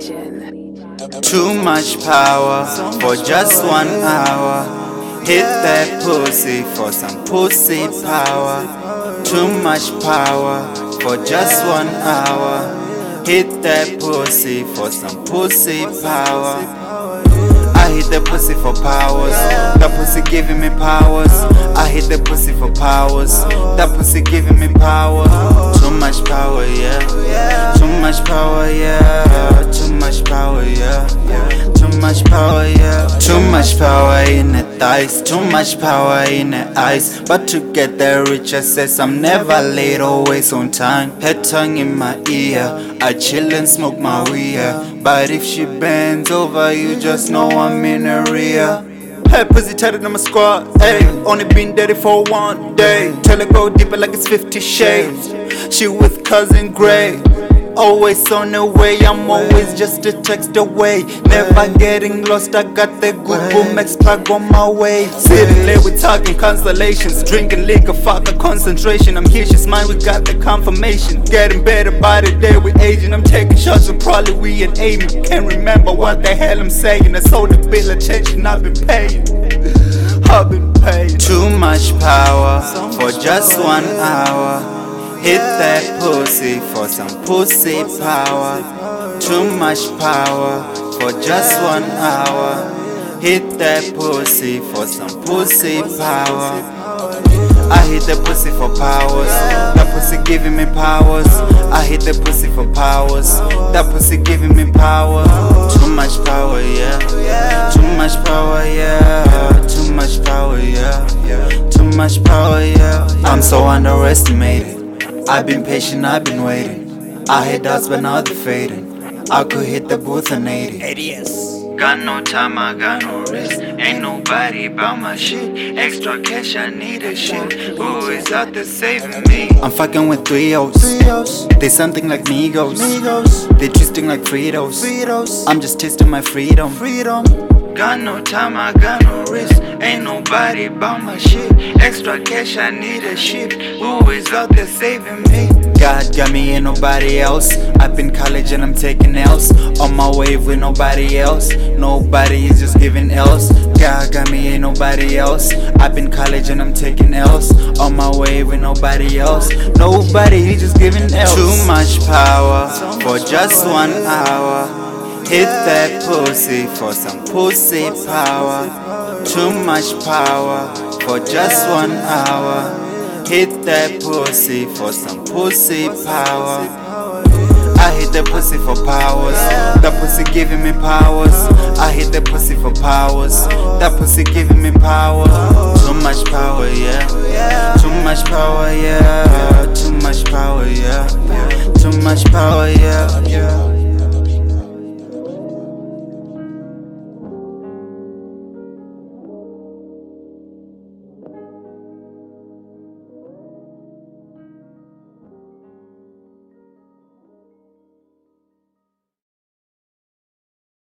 Too much power for just 1 hour. Hit that pussy for some pussy power. Too much power for just 1 hour. Hit that pussy for some pussy power. I hit the pussy for powers. That pussy giving me powers. I hit the pussy for powers. That pussy giving me power. Too much power, yeah. Too much power, yeah. Too much power, yeah. Too much power, yeah. Too much power in the thighs. Too much power in the eyes. But to get there rich, I says I'm never late, always on time. Head tongue in my ear. I chill and smoke my weed. But if she bends over, you just know I'm in a rear. Hey, pussy tighter than my squad. Hey, only been dirty for 1 day. Tell her go deeper like it's 50 shades. She with cousin Gray. Always on the way, I'm always just a text away. Never getting lost, I got the Google Max plug on my way. Sitting late, we talking constellations. Drinking liquor, fuck the concentration. I'm here, she's mine, we got the confirmation. Getting better by the day, we aging. I'm taking shots, and probably we ain't aiming. Can't remember what the hell I'm saying. I sold the bill, attention, I've been paying. I've been paying. Too much power for just 1 hour. Hit that pussy for some pussy power. Too much power for just 1 hour. Hit that pussy for some pussy power. I hit the pussy for powers. That pussy giving me powers. I hit the pussy for powers. That pussy giving me power. Too much power, yeah. Too much power, yeah. Too much power, yeah. Too much power, yeah. I'm so underestimated. I've been patient, I've been waiting. I had doubts, but now they're fading. I could hit the booth in 80. Got no time, I got no risk. Ain't nobody about my shit. Extra cash, I need a shit. Who is out there saving me? I'm fucking with 3-0s. They something like Migos. They twisting like Fritos. I'm just tasting my freedom. Got no time, I got no risk. Ain't nobody about my shit. Extra cash, I need a shit. Who is out there saving me? God got me and nobody else. I've been college and I'm taking L's. On my wave with nobody else. Nobody is just giving L's. God got me and nobody else. I've been college and I'm taking L's. On my wave with nobody else. Nobody is just giving L's. Too much power for just 1 hour. Hit that pussy for some pussy power. Too much power for just 1 hour. Hit that pussy for some pussy power. I hit the pussy for powers. That pussy giving me powers. I hit the pussy for powers. That pussy giving me power. Too much power, yeah. Too much power, yeah.